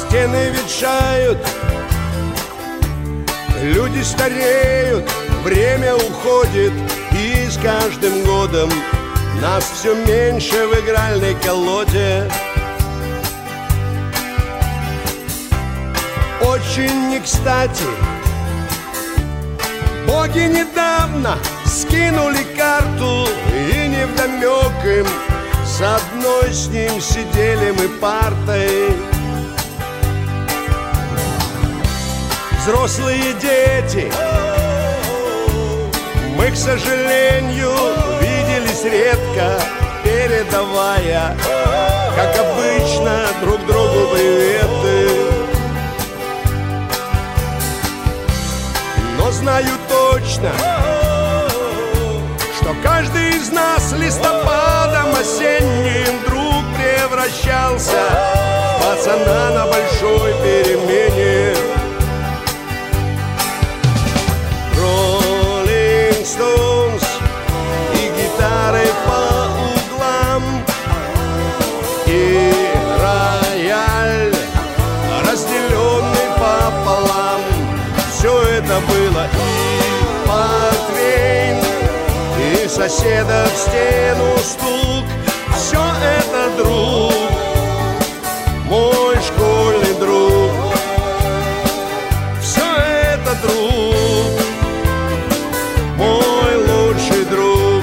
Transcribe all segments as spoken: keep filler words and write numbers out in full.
Стены ветшают, люди стареют, время уходит, и с каждым годом нас все меньше в игральной колоде. Очень не кстати, боги недавно скинули карту, и невдомек им, с одной с ним сидели мы партой. Взрослые дети, мы, к сожалению, виделись редко, передавая, как обычно, друг другу приветы. Но знаю точно, что каждый из нас листопадом осенним вдруг превращался в пацана на большой перемене. Rolling Stones и гитары по углам, и рояль, разделенный пополам. Все это было и портвейн, и соседа в стену стук. Все это друг, мой школьный друг. Все это друг, мой лучший друг.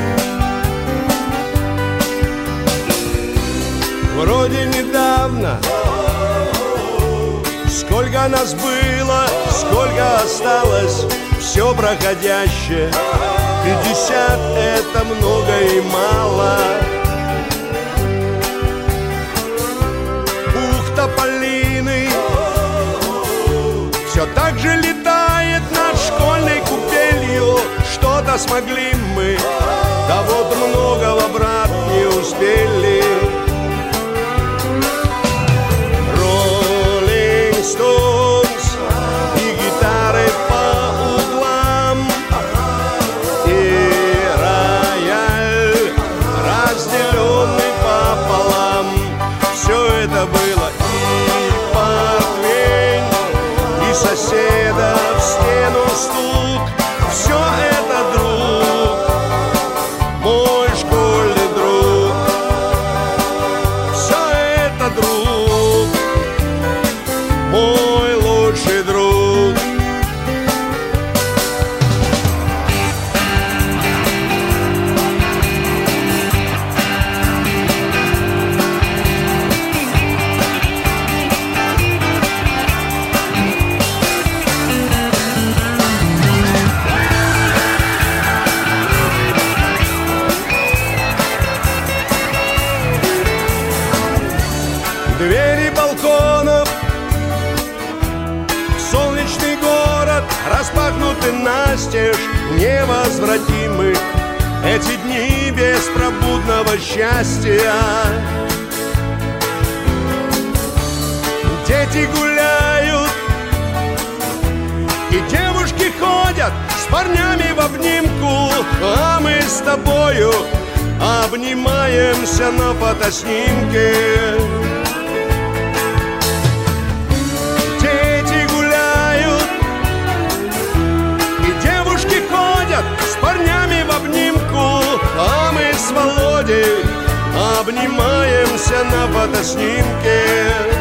Вроде недавно, сколько нас было, сколько осталось, все проходящее. Пятьдесят — это много и мало. Ух, тополиный все так же летает над школьной купелью. Что-то смогли мы, да вот многого, брат, не успели. Rolling Stones и гитары по углам, и рояль, разделенный пополам. Все это было и портвейн, и соседа в стену стук. Все это друг, мой школьный друг. Все это друг, мой лучший друг. Двери балконов, солнечный город, распахнуты настежь, невозвратимы эти дни беспробудного счастья. Дети гуляют, и девушки ходят с парнями в обнимку, а мы с тобою обнимаемся на фотоснимке. С парнями в обнимку, а мы с Володей обнимаемся на фотоснимке.